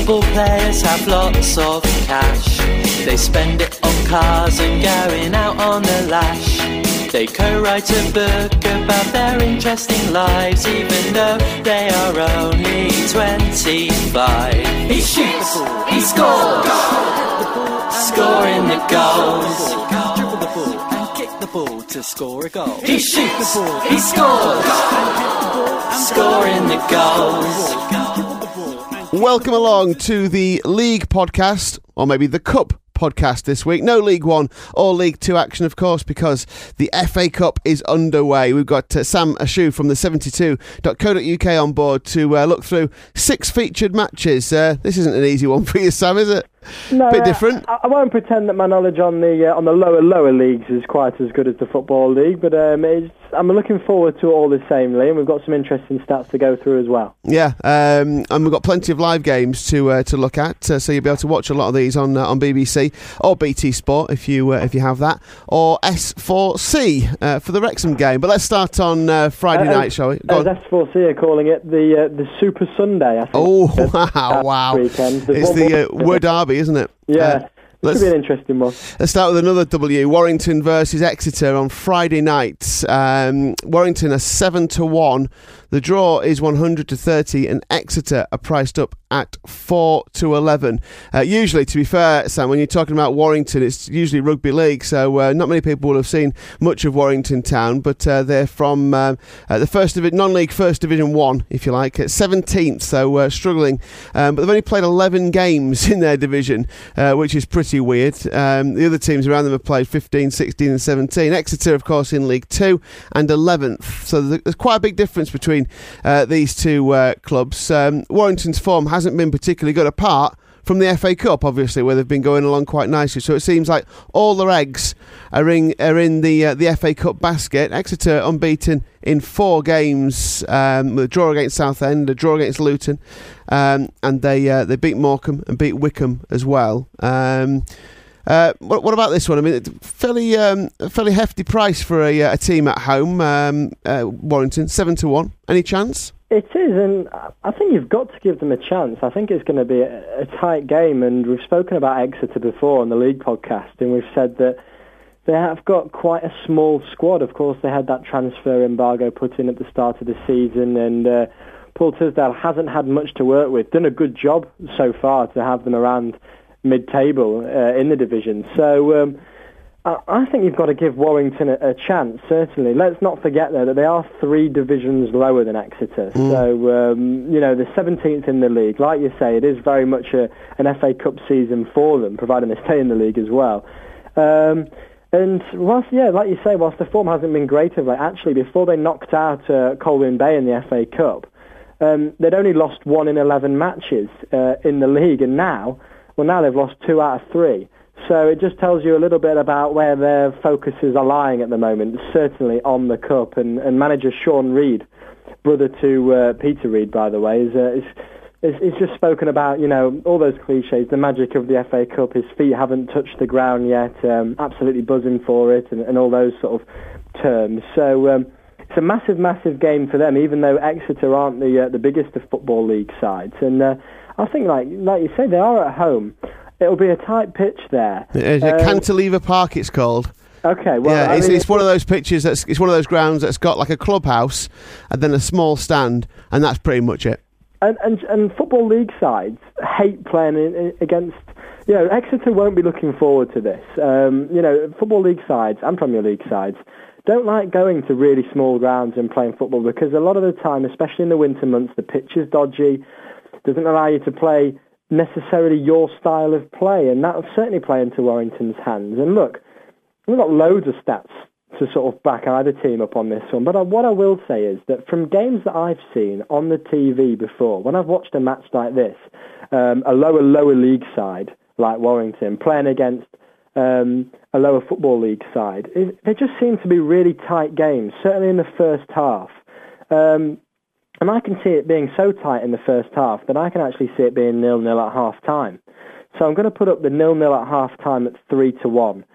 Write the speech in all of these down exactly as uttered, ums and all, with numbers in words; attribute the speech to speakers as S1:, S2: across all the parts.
S1: Football players have lots of cash. They spend it on cars and going out on the lash. They co-write a book about their interesting lives, even though they are only twenty-five. He shoots, he scores, scoring the goals.
S2: Dribble the ball and kick the ball to score a goal.
S1: He shoots, he scores, scoring the goals.
S3: Welcome along to the League podcast, or maybe the Cup podcast this week. No League One or League Two action, of course, because the F A Cup is underway. We've got uh, Sam Ashu from the seventy-two dot co dot U K on board to uh, look through six featured matches. Uh, this isn't an easy one for you, Sam, is it?
S4: No,
S3: bit different.
S4: I, I won't pretend that my knowledge on the uh, on the lower lower leagues is quite as good as the Football League, but um, it's, I'm looking forward to it all the same, Lee, and we've got some interesting stats to go through as well.
S3: Yeah, um, and we've got plenty of live games to uh, to look at, uh, so you'll be able to watch a lot of these on uh, on B B C or B T Sport if you uh, if you have that, or S four C uh, for the Wrexham game. But let's start on uh, Friday uh, night, shall we? Go
S4: as
S3: on.
S4: S four C are calling it the uh, the Super Sunday, I think.
S3: Oh,
S4: uh,
S3: wow, wow.
S4: Weekend.
S3: It's the uh, Word Derby, isn't it?
S4: Yeah.
S3: Uh,
S4: This could be an interesting one.
S3: Let's start with another W. Warrington versus Exeter on Friday night. Um, Warrington are seven to one. The draw is one hundred to thirty, and Exeter are priced up at four to eleven. Uh, usually, to be fair, Sam, when you're talking about Warrington, it's usually rugby league, so uh, not many people will have seen much of Warrington Town, but uh, they're from uh, uh, the first divi- non-league First Division One, if you like, at seventeenth, so uh, struggling. Um, but they've only played eleven games in their division, uh, which is pretty weird. Um, the other teams around them have played fifteen, sixteen and seventeen. Exeter, of course, in League Two and eleventh, so there's quite a big difference between uh, these two uh, clubs. Um, Warrington's form hasn't been particularly good, apart from the F A Cup, obviously, where they've been going along quite nicely. So it seems like all their eggs are in are in the uh, the F A Cup basket. Exeter unbeaten in four games, um, with a draw against Southend, a draw against Luton, um, and they uh, they beat Morecambe and beat Wickham as well. Um, uh, what, what about this one? I mean, fairly um, fairly hefty price for a, a team at home. Um, uh, Warrington seven to one. Any chance?
S4: It is, and I think you've got to give them a chance. I think it's going to be a, a tight game, and we've spoken about Exeter before on the League podcast, and we've said that they have got quite a small squad. Of course, they had that transfer embargo put in at the start of the season, and uh, Paul Tisdale hasn't had much to work with. Done a good job so far to have them around mid-table uh, in the division. So um, I, I think you've got to give Warrington a, a chance, certainly. Let's not forget, though, that they are three divisions lower than Exeter. Mm. So, um, you know, the seventeenth in the league. Like you say, it is very much a, an F A Cup season for them, providing they stay in the league as well. Um, and, whilst, yeah, like you say, whilst the form hasn't been great of late, actually, before they knocked out uh, Colwyn Bay in the F A Cup, um, they'd only lost one in eleven matches uh, in the league, and now, well, now they've lost two out of three. So it just tells you a little bit about where their focuses are lying at the moment, certainly on the Cup. And, and manager Sean Reid, brother to uh, Peter Reid, by the way, is, uh, is, is, is just spoken about, you know, all those cliches, the magic of the F A Cup. His feet haven't touched the ground yet, um, absolutely buzzing for it, and, and all those sort of terms. So um, it's a massive, massive game for them, even though Exeter aren't the uh, the biggest of Football League sides. And uh, I think, like like you say, they are at home. It'll be a tight pitch there.
S3: It's um, Cantilever Park, it's called.
S4: Okay, well,
S3: yeah,
S4: I
S3: it's,
S4: mean,
S3: it's one of those pitches that's it's one of those grounds that's got like a clubhouse and then a small stand, and that's pretty much it.
S4: And and, and Football League sides hate playing in, in, against. You know, Exeter won't be looking forward to this. Um, you know, Football League sides and Premier League sides don't like going to really small grounds and playing football, because a lot of the time, especially in the winter months, the pitch is dodgy, doesn't allow you to play necessarily your style of play, and that'll certainly play into Warrington's hands. And look, we've got loads of stats to sort of back either team up on this one, but I, what I will say is that from games that I've seen on the T V before, when I've watched a match like this, um, a lower, lower league side like Warrington playing against um, a lower Football League side, it, they just seem to be really tight games, certainly in the first half. Um, And I can see it being so tight in the first half that I can actually see it being nil-nil at half-time. So I'm going to put up the nil-nil at half-time at three to one.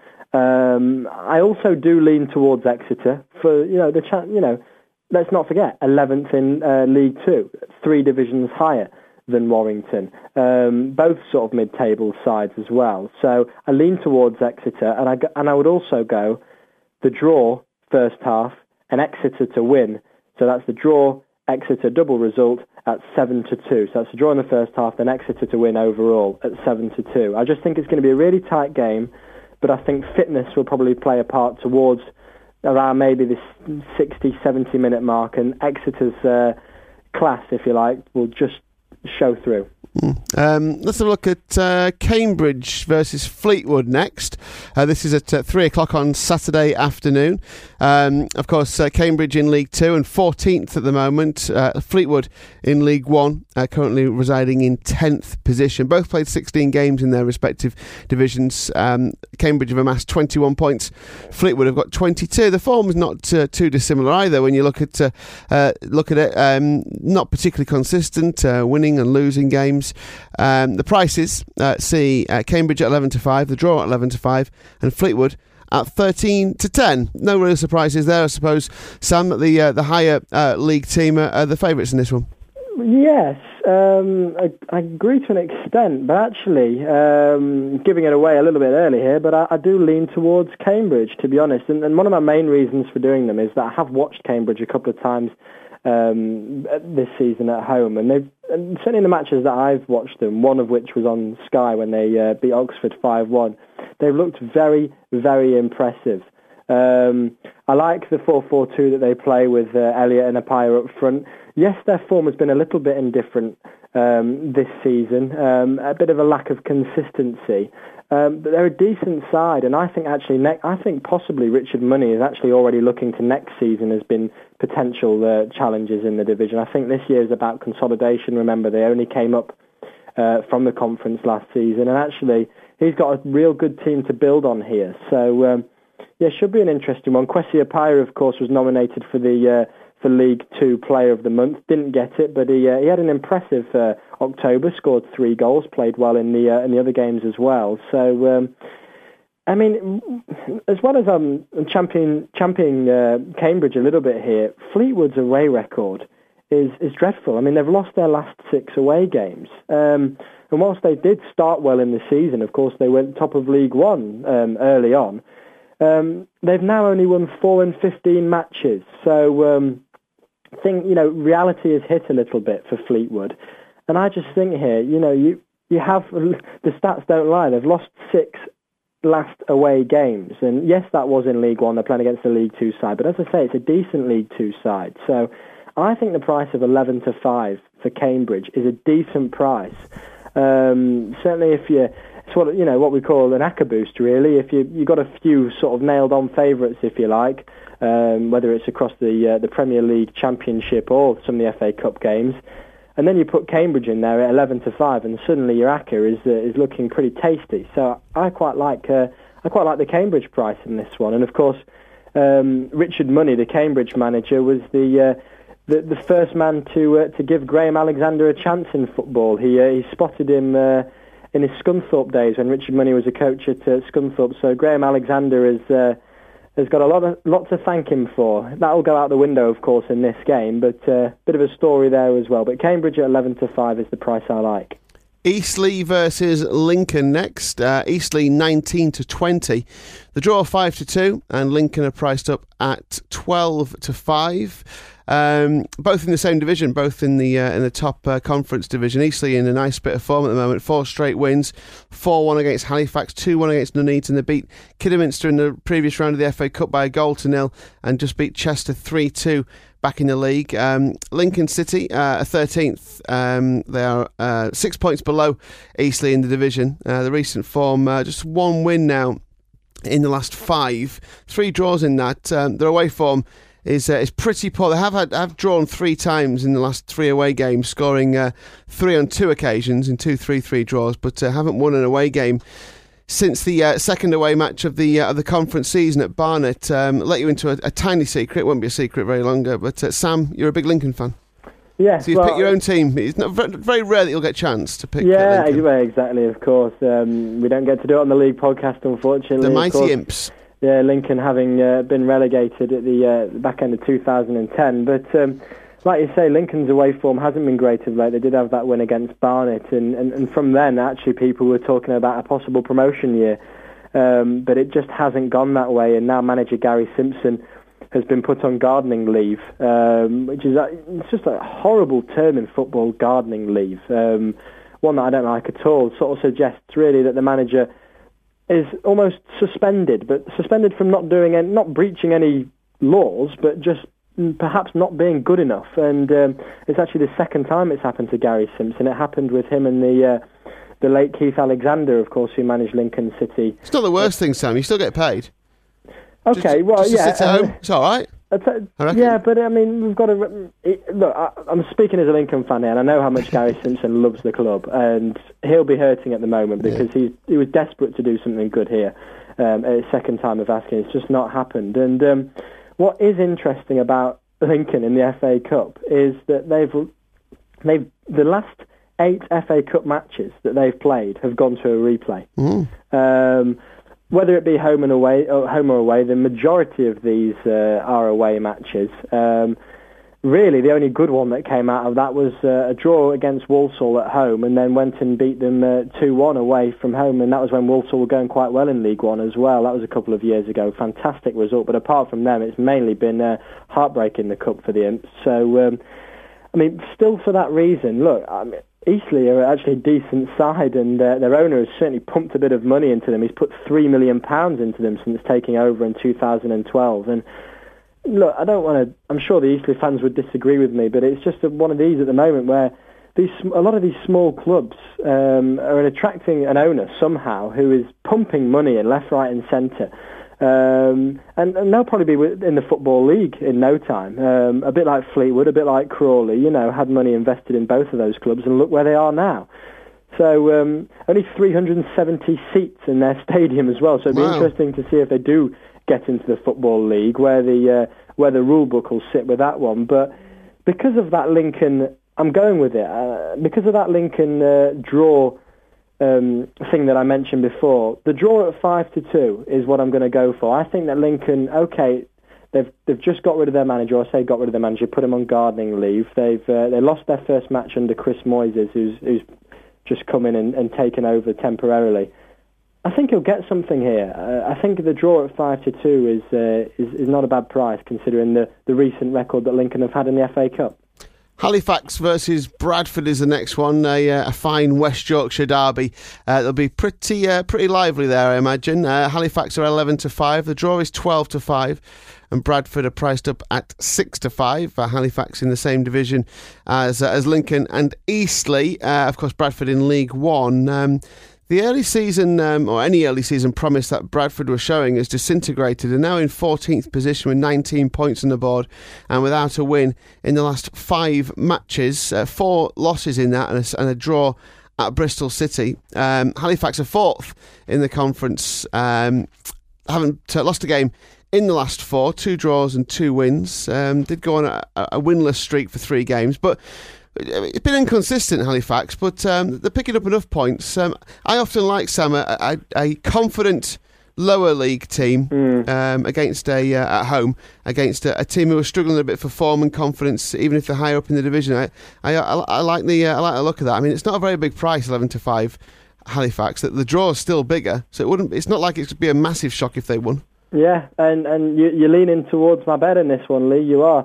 S4: Um, I also do lean towards Exeter for, you know, the chance, you know, let's not forget, eleventh in uh, League Two, three divisions higher than Warrington. Um, both sort of mid-table sides as well. So I lean towards Exeter, and I go, and I would also go the draw first half and Exeter to win. So that's the draw, Exeter double result at seven to two. So that's the draw in the first half, then Exeter to win overall at seven to two. I just think it's going to be a really tight game, but I think fitness will probably play a part towards around maybe this sixty, seventy minute mark, and Exeter's uh, class, if you like, will just show through.
S3: Mm. Um, let's have a look at uh, Cambridge versus Fleetwood next. Uh, this is at uh, three o'clock on Saturday afternoon. Um, of course, uh, Cambridge in League Two and fourteenth at the moment. Uh, Fleetwood in League One, uh, currently residing in tenth position. Both played sixteen games in their respective divisions. Um, Cambridge have amassed twenty-one points. Fleetwood have got twenty-two. The form is not uh, too dissimilar either when you look at uh, uh, look at it. Um, not particularly consistent, uh, winning and losing games. Um, the prices uh, see uh, Cambridge at eleven to five, the draw at eleven to five, and Fleetwood at thirteen to ten. No real surprises there, I suppose. Sam, the uh, the higher uh, league team are, are the favourites in this one.
S4: Yes, um, I, I agree to an extent, but actually, um, giving it away a little bit early here, but I, I do lean towards Cambridge, to be honest. And, and one of my main reasons for doing them is that I have watched Cambridge a couple of times um, this season at home, and they've and certainly in the matches that I've watched them, one of which was on Sky when they uh, beat Oxford five one, they've looked very, very impressive. Um, I like the four four two that they play with uh, Elliott and Appiah up front. Yes, their form has been a little bit indifferent um, this season, um, a bit of a lack of consistency. Um, but they're a decent side, and I think actually, ne- I think possibly Richard Money is actually already looking to next season as being potential uh, challenges in the division. I think this year is about consolidation. Remember, they only came up uh, from the conference last season, and actually he's got a real good team to build on here. So, um, yeah, should be an interesting one. Kwesi Appiah, of course, was nominated for the uh, for League Two Player of the Month. Didn't get it, but he uh, he had an impressive uh, October. Scored three goals, played well in the uh, in the other games as well. So, um, I mean, as well as I'm um, champion championing uh, Cambridge a little bit here, Fleetwood's away record is is dreadful. I mean, they've lost their last six away games. Um, and whilst they did start well in the season, of course, they went top of League One um, early on. Um, they've now only won four in fifteen matches. So, um, I think, you know, reality has hit a little bit for Fleetwood. And I just think here, you know, you, you have, the stats don't lie, they've lost six last away games. And yes, that was in League One, they're playing against the League Two side. But as I say, it's a decent League Two side. So I think the price of eleven to five for Cambridge is a decent price. Um, certainly if you... It's what, you know, what we call an acca boost, really. If you you got a few sort of nailed-on favourites, if you like, um, whether it's across the uh, the Premier League, Championship, or some of the F A Cup games, and then you put Cambridge in there at eleven to five, and suddenly your acca is uh, is looking pretty tasty. So I quite like uh, I quite like the Cambridge price in this one, and of course, um, Richard Money, the Cambridge manager, was the uh, the, the first man to uh, to give Graham Alexander a chance in football. He uh, he spotted him. Uh, in his Scunthorpe days when Richard Money was a coach at uh, Scunthorpe. So Graham Alexander has, uh, has got a lot, of, lot to thank him for. That'll go out the window, of course, in this game, but a uh, bit of a story there as well. But Cambridge at eleven to five is the price I like.
S3: Eastleigh versus Lincoln next. Uh, Eastleigh nineteen to twenty. The draw five to two, and Lincoln are priced up at twelve to five. Um, both in the same division, both in the uh, in the top uh, conference division. Eastleigh in a nice bit of form at the moment. Four straight wins, four one against Halifax, two one against Nuneaton. They beat Kidderminster in the previous round of the F A Cup by a goal to nil, and just beat Chester three two back in the league. Um, Lincoln City uh, are thirteenth. Um, they are uh, six points below Eastleigh in the division. Uh, the recent form, uh, just one win now in the last five, three draws in that. Um, their away form is uh, is pretty poor. They have had have drawn three times in the last three away games, scoring uh, three on two occasions in two three three draws, but uh, haven't won an away game since the uh, second away match of the uh, of the conference season at Barnet. Um, let you into a, a tiny secret. It won't be a secret very longer. But uh, Sam, you're a big Lincoln fan.
S4: Yes,
S3: so you
S4: well,
S3: pick your own team. It's not very, very rare that you'll get a chance to pick.
S4: Yeah,
S3: Lincoln.
S4: exactly. Of course, um, we don't get to do it on the league podcast, unfortunately.
S3: The mighty
S4: course,
S3: Imps.
S4: Yeah, Lincoln having uh, been relegated at the uh, back end of two thousand ten. But um, like you say, Lincoln's away form hasn't been great of late. They did have that win against Barnet, and, and, and from then, actually, people were talking about a possible promotion year. Um, but it just hasn't gone that way, and now manager Gary Simpson has been put on gardening leave, um, which is a, it's just a horrible term in football, gardening leave. Um, one that I don't like at all. It sort of suggests really that the manager is almost suspended, but suspended from not doing any, not breaching any laws, but just perhaps not being good enough. And um, it's actually the second time it's happened to Gary Simpson. It happened with him and the uh, the late Keith Alexander, of course, who managed Lincoln City.
S3: It's not the worst thing, Sam. You still get paid.
S4: Okay,
S3: just,
S4: well,
S3: just
S4: yeah.
S3: To sit at home. It's all right.
S4: Uh, yeah, but I mean, we've got to it, look. I, I'm speaking as a Lincoln fan here, and I know how much Gary Simpson loves the club, and he'll be hurting at the moment because yeah. he he was desperate to do something good here. Um, at his second time of asking, it's just not happened. And um, what is interesting about Lincoln in the F A Cup is that they've they've the last eight F A Cup matches that they've played have gone to a replay. Mm. Um, Whether it be home and away, or home or away, the majority of these uh, are away matches. Um, really, the only good one that came out of that was uh, a draw against Walsall at home, and then went and beat them uh, two one away from home, and that was when Walsall were going quite well in League One as well. That was a couple of years ago. Fantastic result, but apart from them, it's mainly been uh, heartbreak in the Cup for the Imps. So, um, I mean, still for that reason, look, I mean, Eastleigh are actually a decent side, and uh, their owner has certainly pumped a bit of money into them. He's put three million pounds into them since taking over in two thousand twelve. And look, I don't want to. I'm sure the Eastleigh fans would disagree with me, but it's just a, one of these at the moment where these a lot of these small clubs um, are attracting an owner somehow who is pumping money in left, right, and centre. Um, and, and they'll probably be in the Football League in no time. Um, a bit like Fleetwood, a bit like Crawley, you know, had money invested in both of those clubs, and look where they are now. So um, only three hundred seventy seats in their stadium as well. So it'd be wow. interesting to see if they do get into the Football League, where the uh, where the rule book will sit with that one. But because of that Lincoln, I'm going with it. Uh, because of that Lincoln uh, draw. Um, thing that I mentioned before, the draw at five to two is what I'm going to go for. I think that Lincoln, okay, they've they've just got rid of their manager, or say got rid of their manager, put him on gardening leave. They've uh, they lost their first match under Chris Moyses, who's who's just come in and, and taken over temporarily. I think he'll get something here. Uh, I think the draw at five to two is, uh, is is not a bad price considering the the recent record that Lincoln have had in the F A Cup.
S3: Halifax versus Bradford is the next one, a, a fine West Yorkshire derby. Uh, they'll be pretty uh, pretty lively there, I imagine. Uh, Halifax are eleven to five, the draw is twelve to five, and Bradford are priced up at six to five. Uh, Halifax in the same division as uh, as Lincoln and Eastleigh. Uh, of course, Bradford in League One. Um, The early season, um, or any early season promise that Bradford were showing has disintegrated, and now in fourteenth position with nineteen points on the board and without a win in the last five matches, uh, four losses in that and a, and a draw at Bristol City. Um, Halifax are fourth in the conference, um, haven't uh, lost a game in the last four, two draws and two wins. Um, did go on a, a winless streak for three games, but it's been inconsistent, Halifax, but um, they're picking up enough points. Um, I often like, Sam, a, a, a confident lower league team mm. um, against a uh, at home against a, a team who are struggling a bit for form and confidence, even if they're higher up in the division. I I, I, I like the uh, I like the look of that. I mean, it's not a very big price, eleven to five, Halifax. That the draw is still bigger, so it wouldn't. It's not like it would be a massive shock if they won. Yeah, and and you, you're leaning towards my bet in this one, Lee. You are.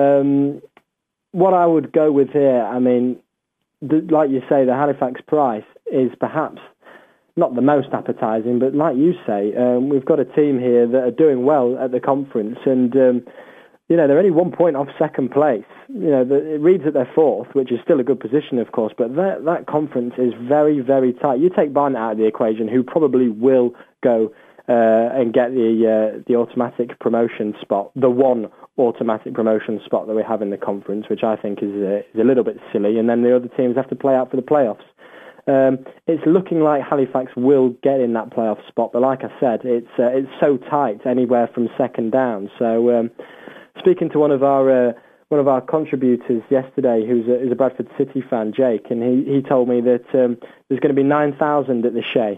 S3: Um, What I would go with here, I mean, the, like you say, the Halifax price is perhaps not the most appetising, but like you say, um, we've got a team here that are doing well at the conference, and um, you know they're only one point off second place. You know, the, it reads that they're fourth, which is still a good position, of course, but that that conference is very, very tight. You take Barnet out of the equation, who probably will go uh, and get the uh, the automatic promotion spot, the one automatic promotion spot that we have in the conference, which I think is a, is a little bit silly, and then the other teams have to play out for the playoffs. Um, it's looking like Halifax will get in that playoff spot, but like I said, it's uh, it's so tight, anywhere from second down. So, um, speaking to one of our uh, one of our contributors yesterday, who's a, who's a Bradford City fan, Jake, and he, he told me that um, there's going to be nine thousand at the Shea.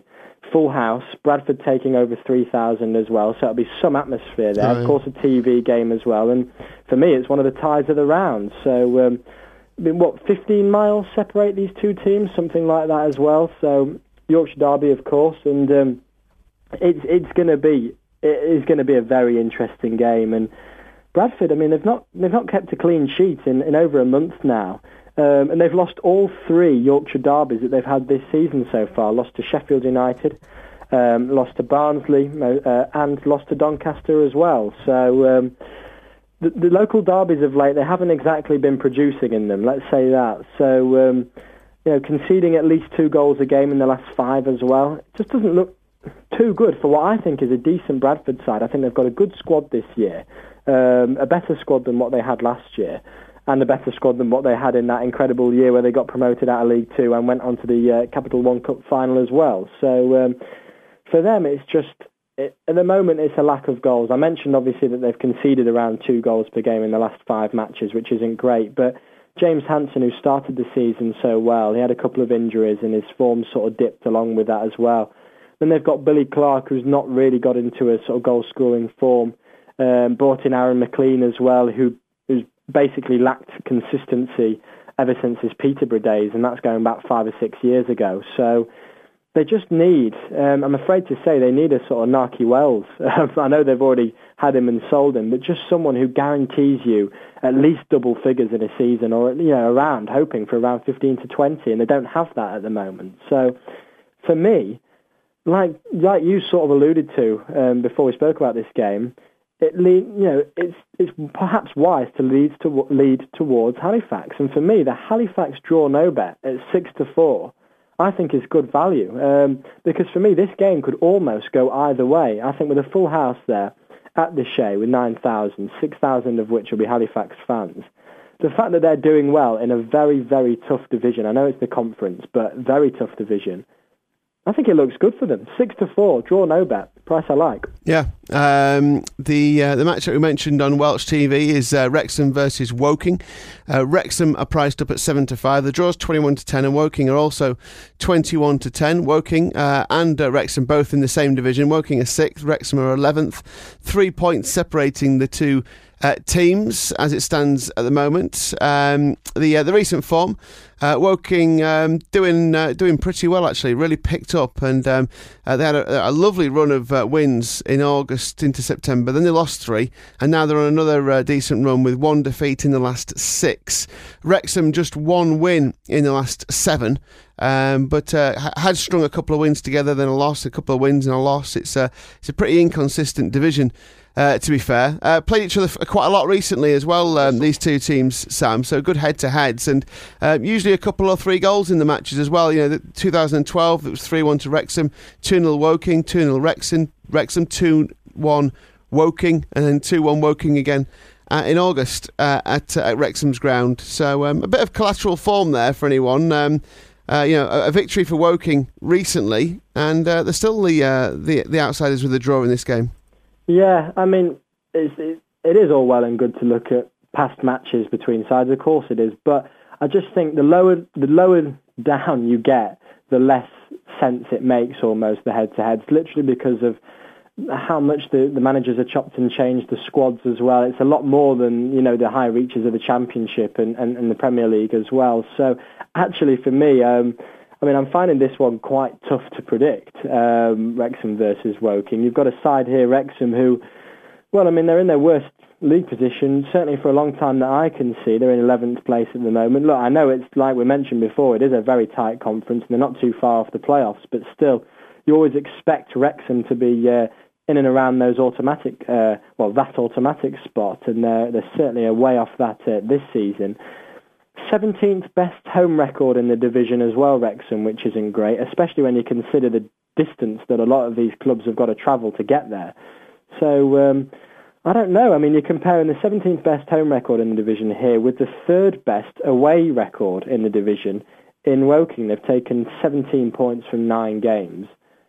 S4: full house. Bradford taking over three thousand as well, so it'll be some atmosphere there. Right. Of course, a T V game as well. And for me, it's one of the ties of the round. So, um, I mean, what, fifteen miles separate these two teams, something like that as well. So, Yorkshire Derby, of course, and um, it's it's going to be it is going to be a very interesting game. And Bradford, I mean, they've not they've not kept a clean sheet in, in over a month now. Um, and they've lost all three Yorkshire derbies that they've had this season so far. Lost to Sheffield United, um, lost to Barnsley, uh, and lost to Doncaster as well. So um, the, the local derbies of late, they haven't exactly been producing in them, let's say that. So, um, you know, conceding at least two goals a game in the last five as well, it just doesn't look too good for what I think is a decent Bradford side. I think they've got a good squad this year, um, a better squad than what they had last year, and a better squad than what they had in that incredible year where they got promoted out of League Two and went on to the uh, Capital One Cup final as well. So um, for them, it's just, it, at the moment, it's a lack of goals. I mentioned, obviously, that they've conceded around two goals per game in the last five matches, which isn't great. But James Hansen, who started the season so well, he had a couple of injuries and his form sort of dipped along with that as well. Then they've got Billy Clark, who's not really got into a sort of goal-scoring form. Um, brought in Aaron McLean as well, who who's basically lacked consistency ever since his Peterborough days, and that's going back five or six years ago. So they just need, um, I'm afraid to say, they need a sort of Narky Wells. I know they've already had him and sold him, but just someone who guarantees you at least double figures in a season, or you know, around, hoping for around fifteen to twenty, and they don't have that at the moment. So for me, like like you sort of alluded to um, before we spoke about this game, It lead, you know, it's it's perhaps wise to lead to lead towards Halifax, and for me, the Halifax draw no bet at six to four, I think is good value um, because for me, this game could almost go either way. I think with a full house there at the Shea with nine thousand, six thousand of which will be Halifax fans, the fact that they're doing well in a very very tough division. I know it's the conference, but very tough division. I think it looks good for them. Six to four, draw no bet. Price I like.
S3: Yeah. Um, the uh, the match that we mentioned on Welsh T V is uh, Wrexham versus Woking. Uh, Wrexham are priced up at seven to five. The draw's twenty-one to ten, and Woking are also twenty-one to ten. Woking uh, and uh, Wrexham both in the same division. Woking are sixth, Wrexham are eleventh. Three points separating the two Uh, teams as it stands at the moment. Um, the uh, the recent form, uh, Woking um, doing uh, doing pretty well actually, really picked up, and um, uh, they had a, a lovely run of uh, wins in August into September. Then they lost three, and now they're on another uh, decent run with one defeat in the last six. Wrexham just one win in the last seven. Um, but uh, had strung a couple of wins together, then a loss, a couple of wins and a loss. It's a it's a pretty inconsistent division. Uh, to be fair, uh, played each other quite a lot recently as well, um, these two teams, Sam, so good head-to-heads, and uh, usually a couple or three goals in the matches as well. You know, the two thousand twelve, it was three one to Wrexham, two nil Woking, two nil Wrexham, Wrexham two one Woking, and then two one Woking again uh, in August uh, at, uh, at Wrexham's ground. So um, a bit of collateral form there for anyone. Um, Uh, you know, a, a victory for Woking recently, and uh, they're still the, uh, the the outsiders with a draw in this game.
S4: Yeah, I mean, it's, it, it is all well and good to look at past matches between sides. Of course it is, but I just think the lower the lower down you get, the less sense it makes almost the head-to-heads, literally because of how much the, the managers have chopped and changed the squads as well. It's a lot more than, you know, the high reaches of the Championship and, and, and the Premier League as well. So actually for me, um, I mean, I'm finding this one quite tough to predict, um, Wrexham versus Woking. You've got a side here, Wrexham, who, well, I mean, they're in their worst league position, certainly for a long time that I can see. They're in eleventh place at the moment. Look, I know it's, like we mentioned before, it is a very tight conference and they're not too far off the playoffs, but still, you always expect Wrexham to be uh, in and around those automatic, uh, well, that automatic spot, and they're, they're certainly a way off that uh, this season. seventeenth best home record in the division as well, Wrexham, which isn't great, especially when you consider the distance that a lot of these clubs have got to travel to get there. So, um, I don't know. I mean, you're comparing the seventeenth best home record in the division here with the third best away record in the division in Woking. They've taken seventeen points from nine games.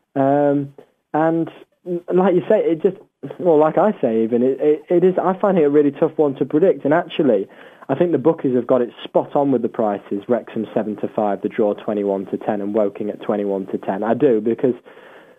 S4: Um, and like you say, it just, well, like I say even, it, it, it is, I find it a really tough one to predict. And actually, I think the bookies have got it spot on with the prices. Wrexham seven to five, the draw twenty-one to ten, and Woking at twenty-one to ten. I do, because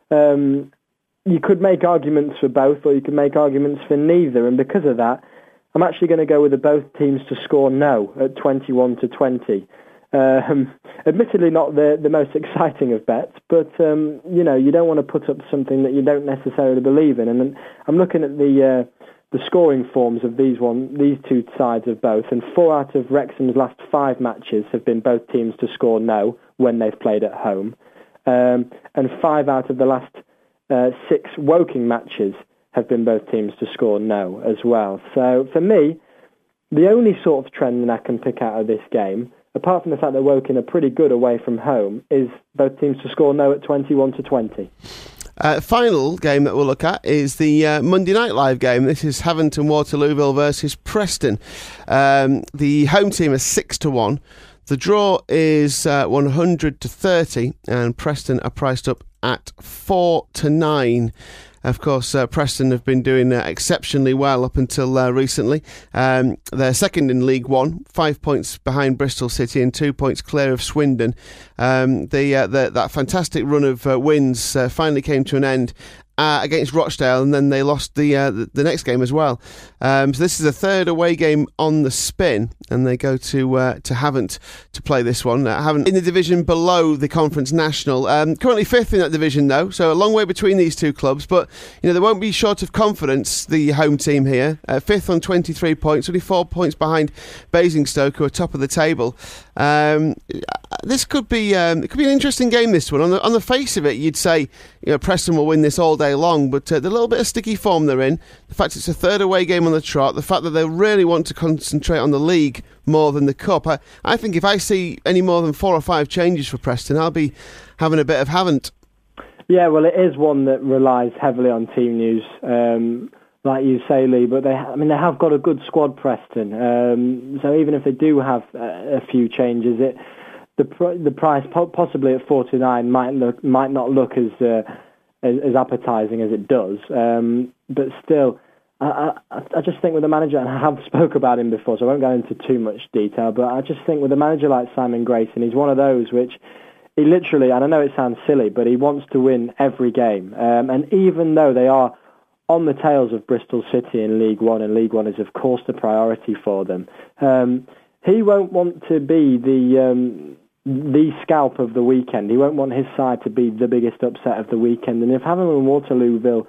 S4: um, you could make arguments for both, or you could make arguments for neither, and because of that, I'm actually going to go with the both teams to score no at twenty-one to twenty. Um, admittedly not the, the most exciting of bets, but um, you know, you don't want to put up something that you don't necessarily believe in. And I'm looking at the uh, the scoring forms of these one these two sides of both, and four out of Wrexham's last five matches have been both teams to score no when they've played at home, um, and five out of the last uh, six Woking matches have been both teams to score no as well. So for me, the only sort of trend that I can pick out of this game, apart from the fact that Woking are pretty good away from home, is both teams to score no at twenty-one to twenty.
S3: Uh, final game that we'll look at is the uh, Monday Night Live game. This is Havant and Waterlooville versus Preston. Um, the home team is six to one. The draw is uh, one hundred to thirty, and Preston are priced up at four to nine. Of course, uh, Preston have been doing uh, exceptionally well up until uh, recently. Um, they're second in League One, five points behind Bristol City and two points clear of Swindon. Um, the, uh, the that fantastic run of uh, wins uh, finally came to an end Uh, against Rochdale, and then they lost the uh, the, the next game as well. Um, so this is a third away game on the spin, and they go to uh, to Havant to play this one. Uh, Havant in the division below the Conference National, um, currently fifth in that division though, so a long way between these two clubs. But you know they won't be short of confidence. The home team here, uh, fifth on twenty-three points, only four points behind Basingstoke, who are top of the table. Um, this could be um, it could be an interesting game. This one, on the on the face of it, you'd say you know Preston will win this all day long, but uh, the little bit of sticky form they're in, the fact it's a third away game on the trot, the fact that they really want to concentrate on the league more than the cup. I, I think if I see any more than four or five changes for Preston, I'll be having a bit of Havant.
S4: Yeah, well, it is one that relies heavily on team news, um, like you say, Lee. But they, I mean, they have got a good squad, Preston. Um, so even if they do have a, a few changes, it the pr- the price po- possibly at forty-nine might look might not look as uh, as, as appetising as it does. Um, but still, I, I, I just think with a manager, and I have spoke about him before, so I won't go into too much detail. But I just think with a manager like Simon Grayson, he's one of those which. He literally, and I know it sounds silly, but he wants to win every game. Um, and even though they are on the tails of Bristol City in League One, and League One is, of course, the priority for them, um, he won't want to be the um, the scalp of the weekend. He won't want his side to be the biggest upset of the weekend. And if Havant and Waterlooville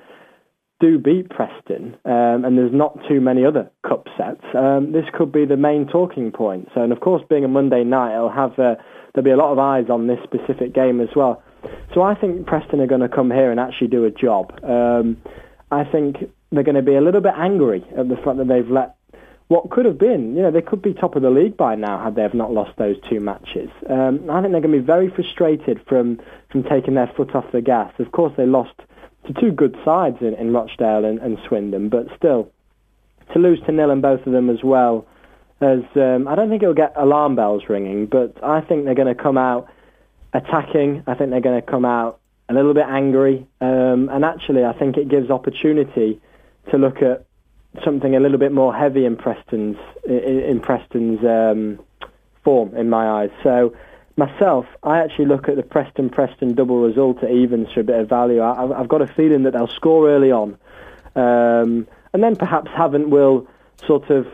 S4: do beat Preston, um, and there's not too many other cup sets, um, this could be the main talking point. So, and of course, being a Monday night, it'll have... Uh, There'll be a lot of eyes on this specific game as well. So I think Preston are going to come here and actually do a job. Um, I think they're going to be a little bit angry at the fact that they've let what could have been, you know, they could be top of the league by now had they have not lost those two matches. Um, I think they're going to be very frustrated from, from taking their foot off the gas. Of course, they lost to two good sides in, in Rochdale and, and Swindon, but still, to lose to nil in both of them as well, As um, I don't think it'll get alarm bells ringing, but I think they're going to come out attacking. I think they're going to come out a little bit angry, um, and actually, I think it gives opportunity to look at something a little bit more heavy in Preston's in, in Preston's um, form, in my eyes. So, myself, I actually look at the Preston Preston double result at evens for a bit of value. I, I've got a feeling that they'll score early on, um, and then perhaps Havant will sort of.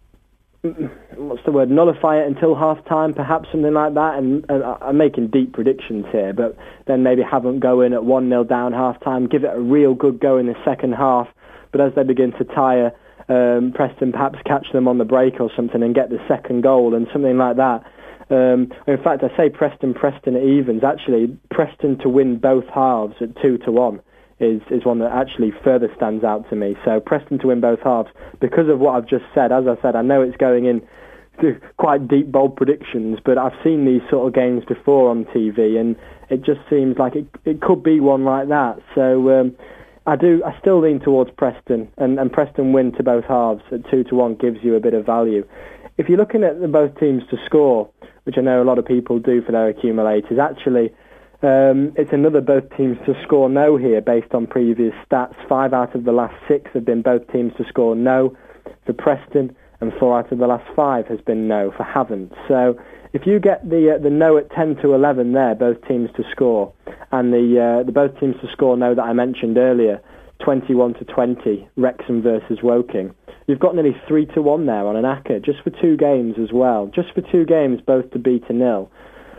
S4: What's the word? Nullify it until half time, perhaps something like that. And, and I'm making deep predictions here, but then maybe Havant go in at one nil down half time, give it a real good go in the second half. But as they begin to tire, um, Preston perhaps catch them on the break or something and get the second goal and something like that. Um, in fact, I say Preston, Preston at evens. Actually, Preston to win both halves at two to one. Is, is one that actually further stands out to me. So Preston to win both halves, because of what I've just said. As I said, I know it's going in to quite deep, bold predictions, but I've seen these sort of games before on T V, and it just seems like it, it could be one like that. So um, I do, I still lean towards Preston, and, and Preston win to both halves at two to one gives you a bit of value. If you're looking at the both teams to score, which I know a lot of people do for their accumulators, actually. Um, it's another both teams to score no here based on previous stats. Five out of the last six have been both teams to score no for Preston, and four out of the last five has been no for Havant. So if you get the uh, the no at ten to eleven there, both teams to score, and the uh, the both teams to score no that I mentioned earlier, twenty-one to twenty, Wrexham versus Woking, you've got nearly three to one there on an A C C A, just for two games as well, just for two games, both to be to nil.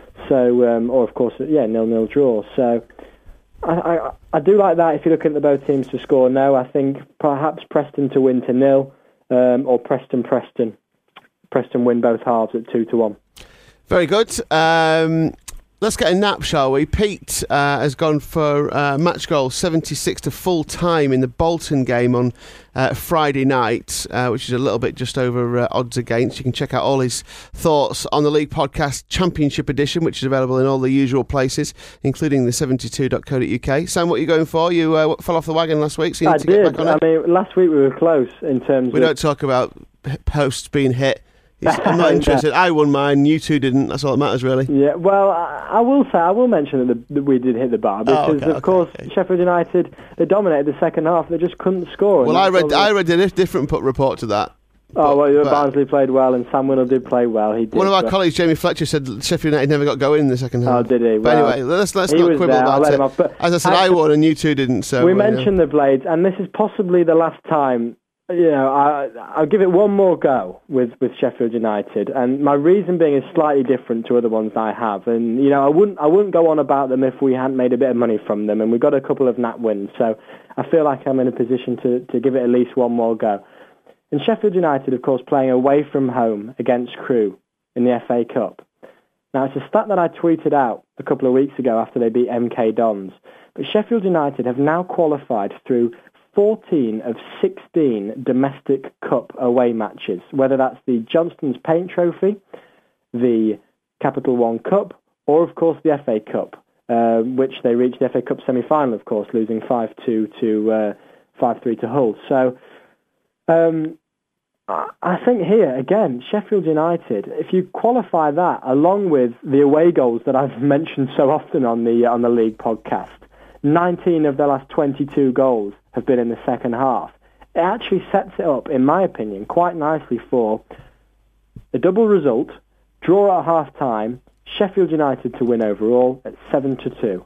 S4: So, um, or of course, yeah, nil-nil draw. So, I, I I do like that. If you're looking at the both teams to score no, I think perhaps Preston to win to nil, um, or Preston Preston. Preston win both halves at two to one.
S3: Very good. Um, let's get a nap, shall we? Pete uh, has gone for uh, match goal seventy-six to full time in the Bolton game on uh, Friday night, uh, which is a little bit just over uh, odds against. You can check out all his thoughts on the League Podcast Championship Edition, which is available in all the usual places, including the seventy-two dot co dot uk. Sam, what are you going for? You uh, fell off the wagon last week, so you need
S4: I
S3: to
S4: did.
S3: get back on
S4: I
S3: it.
S4: mean, last week we were close in terms
S3: we
S4: of...
S3: don't talk about posts being hit. I'm not interested. I won mine. You two didn't. That's all that matters, really.
S4: Yeah. Well, I, I will say I will mention that, the, that we did hit the bar because,
S3: oh, okay,
S4: of
S3: okay,
S4: course,
S3: okay.
S4: Sheffield United, they dominated the second half. They just couldn't score.
S3: Well, I read I read a different put report to that.
S4: Oh,
S3: but,
S4: well,
S3: but,
S4: Barnsley played well and Sam Winnell did play well. He did.
S3: One of our
S4: but,
S3: colleagues, Jamie Fletcher, said Sheffield United never got going in the second half.
S4: Oh, did he?
S3: But
S4: well,
S3: anyway, let's let's
S4: he
S3: not
S4: was
S3: quibble
S4: there. I'll
S3: about
S4: let
S3: it.
S4: him off. But
S3: As I said, I, I won and you two didn't. So
S4: we
S3: uh,
S4: mentioned
S3: yeah.
S4: the Blades, and this is possibly the last time. You know, I, I'll give it one more go with, with Sheffield United, and my reason being is slightly different to other ones I have. And you know, I wouldn't I wouldn't go on about them if we hadn't made a bit of money from them, and we got a couple of nat wins. So I feel like I'm in a position to, to give it at least one more go. And Sheffield United, of course, playing away from home against Crewe in the F A Cup. Now, it's a stat that I tweeted out a couple of weeks ago after they beat M K Dons. But Sheffield United have now qualified through fourteen of sixteen domestic cup away matches, whether that's the Johnston's Paint Trophy, the Capital One Cup, or, of course, the F A Cup, uh, which they reached the F A Cup semi-final, of course, losing five two to uh, five three to Hull. So, um, I think here, again, Sheffield United, if you qualify that along with the away goals that I've mentioned so often on the on the League podcast, nineteen of their last twenty-two goals have been in the second half. It actually sets it up, in my opinion, quite nicely for a double result, draw at half-time, Sheffield United to win overall at seven to two.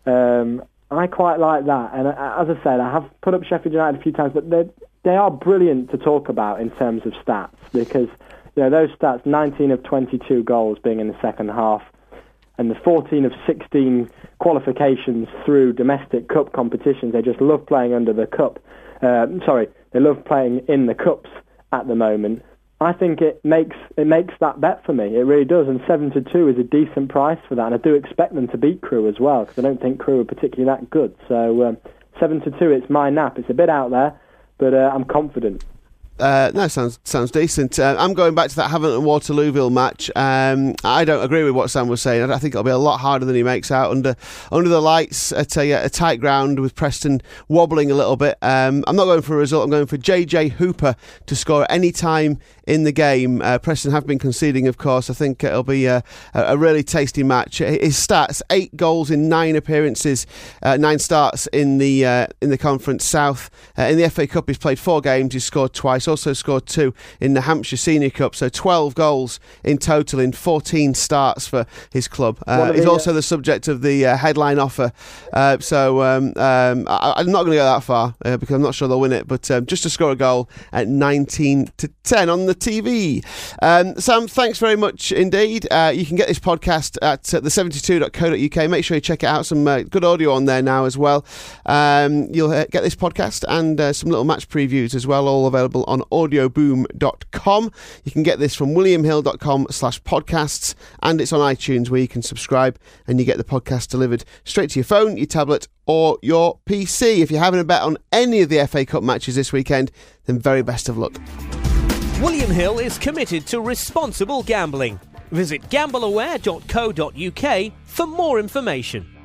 S4: Um, I quite like that. And as I said, I have put up Sheffield United a few times, but they they are brilliant to talk about in terms of stats because you know those stats, nineteen of twenty-two goals being in the second half, and the fourteen of sixteen qualifications through domestic cup competitions. They just love playing under the cup. Uh, sorry, they love playing in the cups at the moment. I think it makes it makes that bet for me. It really does. And seven to two is a decent price for that. And I do expect them to beat Crewe as well because I don't think Crewe are particularly that good. So um, seven to two, it's my nap. It's a bit out there, but uh, I'm confident.
S3: Uh, no, sounds sounds decent. Uh, I'm going back to that Havant and Waterlooville match. Um, I don't agree with what Sam was saying. I think it'll be a lot harder than he makes out under under the lights at a, a tight ground with Preston wobbling a little bit. Um, I'm not going for a result. I'm going for J J Hooper to score at any time in the game. Uh, Preston have been conceding, of course. I think it'll be a, a really tasty match. His stats: eight goals in nine appearances, uh, nine starts in the uh, in the Conference South. Uh, in the F A Cup, he's played four games. He's scored twice. Also scored two in the Hampshire Senior Cup, so twelve goals in total in fourteen starts for his club. Uh, he's also the subject of the uh, headline offer, uh, so um, um, I, I'm not going to go that far uh, because I'm not sure they'll win it, but um, just to score a goal at nineteen to ten on the T V. Um, Sam, thanks very much indeed. Uh, you can get this podcast at uh, the seventy-two dot co dot uk. Make sure you check it out. Some uh, good audio on there now as well. Um, you'll uh, get this podcast and uh, some little match previews as well, all available on audio boom dot com. You can get this from william hill dot com slash podcasts, and it's on iTunes where you can subscribe and you get the podcast delivered straight to your phone, your tablet or your P C. If you're having a bet on any of the F A Cup matches this weekend, then very best of luck.
S5: William Hill is committed to responsible gambling. Visit gamble aware dot co dot uk for more information.